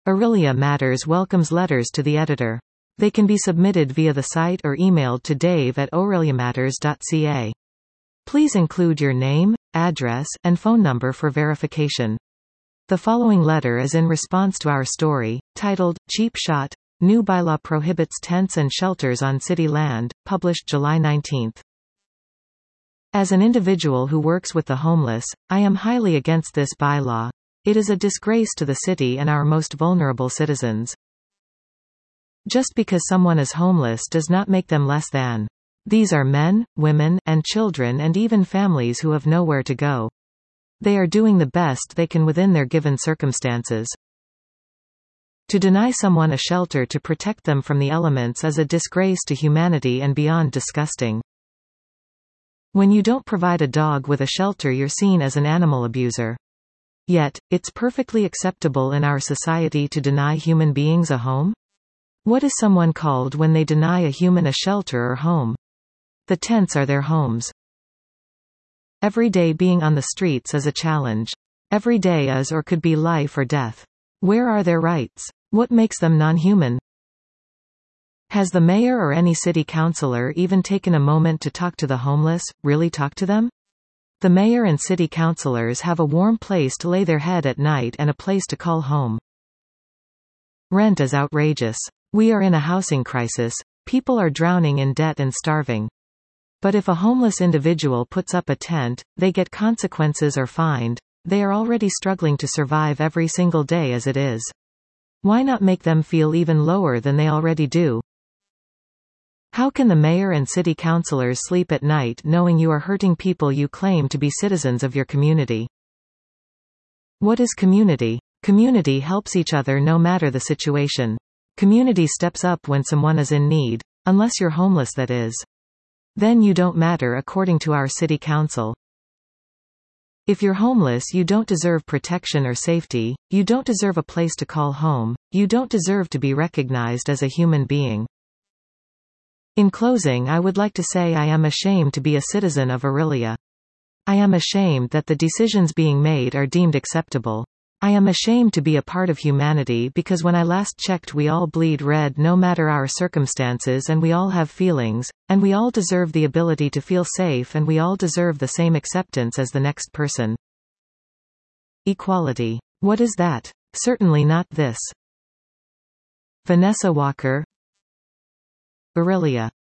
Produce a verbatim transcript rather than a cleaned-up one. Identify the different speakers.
Speaker 1: Aurelia Matters welcomes letters to the editor. They can be submitted via the site or emailed to dave at aureliamatters dot c a. Please include your name, address, and phone number for verification. The following letter is in response to our story, titled, Cheap Shot, New Bylaw Prohibits Tents and Shelters on City Land, published July nineteenth. As an individual who works with the homeless, I am highly against this bylaw. It is a disgrace to the city and our most vulnerable citizens. Just because someone is homeless does not make them less than. These are men, women, and children and even families who have nowhere to go. They are doing the best they can within their given circumstances. To deny someone a shelter to protect them from the elements is a disgrace to humanity and beyond disgusting. When you don't provide a dog with a shelter, you're seen as an animal abuser. Yet, it's perfectly acceptable in our society to deny human beings a home? What is someone called when they deny a human a shelter or home? The tents are their homes. Every day being on the streets is a challenge. Every day is or could be life or death. Where are their rights? What makes them non-human? Has the mayor or any city councilor even taken a moment to talk to the homeless, really talk to them? The mayor and city councilors have a warm place to lay their head at night and a place to call home. Rent is outrageous. We are in a housing crisis. People are drowning in debt and starving. But if a homeless individual puts up a tent, they get consequences or fined. They are already struggling to survive every single day as it is. Why not make them feel even lower than they already do? How can the mayor and city councilors sleep at night knowing you are hurting people you claim to be citizens of your community? What is community? Community helps each other no matter the situation. Community steps up when someone is in need. Unless you're homeless, that is. Then you don't matter according to our city council. If you're homeless, you don't deserve protection or safety, you don't deserve a place to call home, you don't deserve to be recognized as a human being. In closing, I would like to say I am ashamed to be a citizen of Aurelia. I am ashamed that the decisions being made are deemed acceptable. I am ashamed to be a part of humanity because when I last checked we all bleed red no matter our circumstances, and we all have feelings, and we all deserve the ability to feel safe, and we all deserve the same acceptance as the next person. Equality. What is that? Certainly not this. Vanessa Walker, Aurelia.